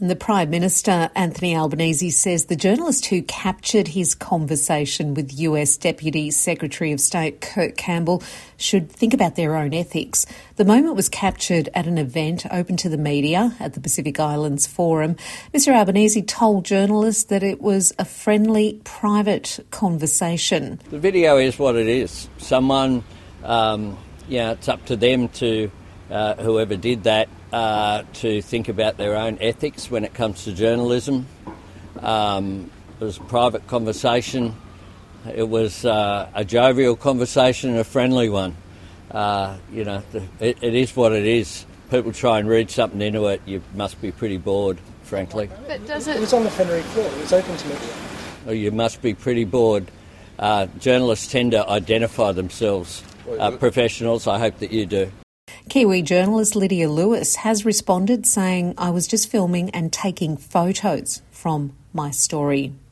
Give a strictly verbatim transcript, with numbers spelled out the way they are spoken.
And the Prime Minister, Anthony Albanese, says the journalist who captured his conversation with U S Deputy Secretary of State Kurt Campbell should think about their own ethics. The moment was captured at an event open to the media at the Pacific Islands Forum. Mister Albanese told journalists that it was a friendly, private conversation. The video is what it is. Someone, um, yeah, it's up to them to, uh, whoever did that, Uh, to think about their own ethics when it comes to journalism. Um, it was a private conversation. It was uh, a jovial conversation and a friendly one. Uh, you know, it, it is what it is. People try and read something into it, you must be pretty bored, frankly. But does it... It was on the plenary floor, it was open to media. Or you must be pretty bored. Uh, journalists tend to identify themselves. Uh, professionals, I hope that you do. Kiwi journalist Lydia Lewis has responded saying, "I was just filming and taking photos from my story."